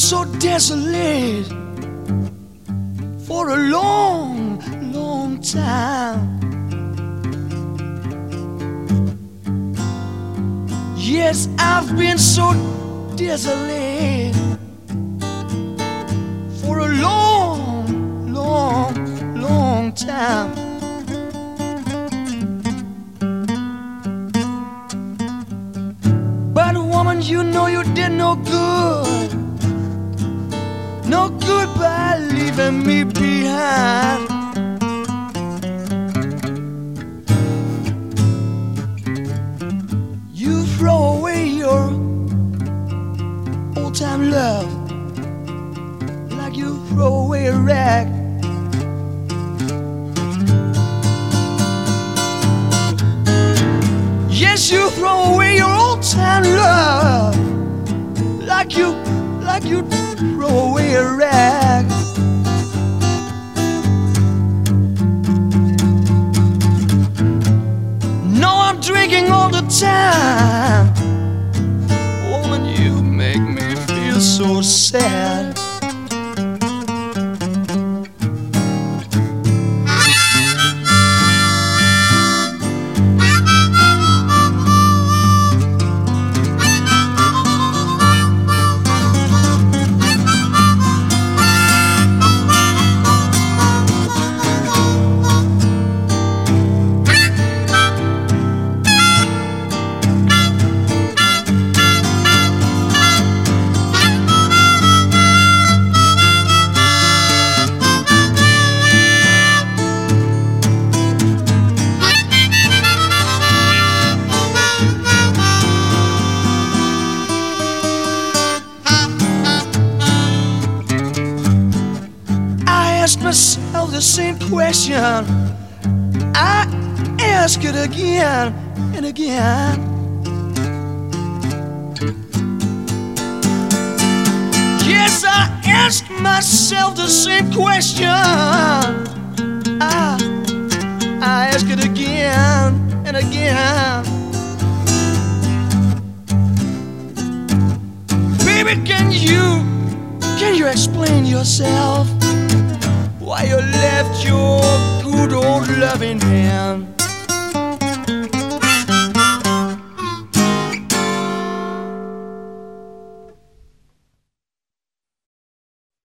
so desolate for a long, long time. Yes, I've been so desolate for a long, long, long time. But woman, you know you did no good, no good by leaving me behind. You throw away your old-time love like you throw away a rag. Yes, you throw away your old-time love like you throw away a rag. No, I'm drinking all the time. Woman, you make me feel so sad. I ask myself the same question. I ask it again and again. Yes, I ask myself the same question. I ask it again and again. Baby, can you explain yourself? Why you left your good old loving man?